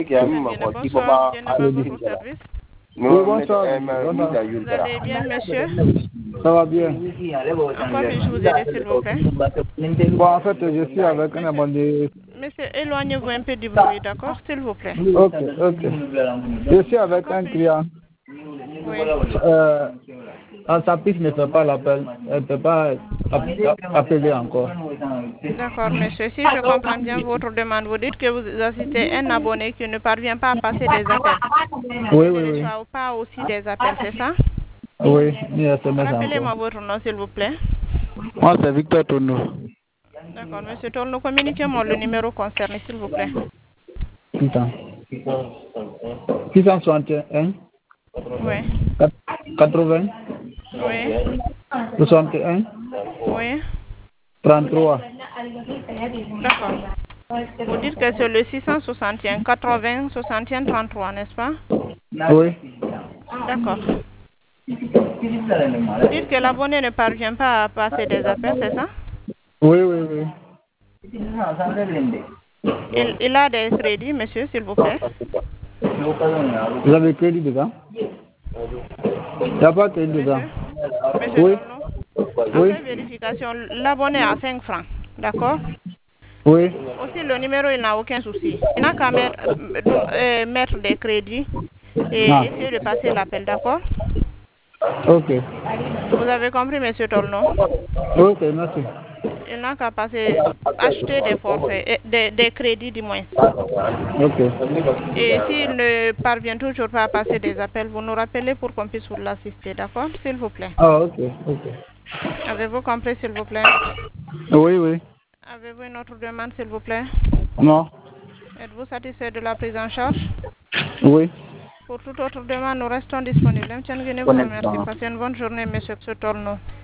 Bonsoir, je n'ai pas votre service. Oui, bonsoir. Vous allez bien, monsieur? Ça va bien. En quoi puis-je vous aider, s'il vous plaît? Bon, en fait, je suis avec un abonné. Monsieur, éloignez-vous un peu du bruit, d'accord, s'il vous plaît? Ok. Je suis avec un client. Oui. Sa piste ne fait pas l'appel. Elle ne peut pas appeler encore. D'accord, monsieur. Si je comprends bien votre demande, vous dites que vous assistez un abonné qui ne parvient pas à passer des appels. Oui. Il ne reçoit pas aussi des appels, c'est ça? Oui, ni SMS Rappelez-moi encore. votre nom, s'il vous plaît. Moi, c'est Victor Tono. D'accord, monsieur Tourneau, communiquez-moi le numéro concerné, s'il vous plaît. 661 Oui. 80 Oui. 61 Oui. 33. D'accord. Vous dites que c'est le 661 80 61 33, n'est-ce pas? Oui. D'accord. Vous dites que l'abonné ne parvient pas à passer des appels, c'est ça? Oui. Il a des crédits, monsieur, s'il vous plaît. Vous avez crédit dedans? Il n'y a pas de crédit dedans. Monsieur Oui. Tourneau, après vérification, l'abonné a 5 francs, d'accord? Oui. Aussi, le numéro, il n'a aucun souci. Il n'a qu'à mettre des crédits et essayer de passer l'appel, d'accord? Ok. Vous avez compris, monsieur Tourneau? Ok, merci. Il n'a qu'à acheter des forfaits, des crédits du moins. Ok. Et s'il ne parvient toujours pas à passer des appels, vous nous rappelez pour qu'on puisse vous l'assister, d'accord? S'il vous plaît. Ok. Avez-vous compris, s'il vous plaît? Oui. Avez-vous une autre demande, s'il vous plaît? Non. Êtes-vous satisfait de la prise en charge? Oui. Pour toute autre demande, nous restons disponibles. Vous remercie. Passez une bonne journée, monsieur Tourneau.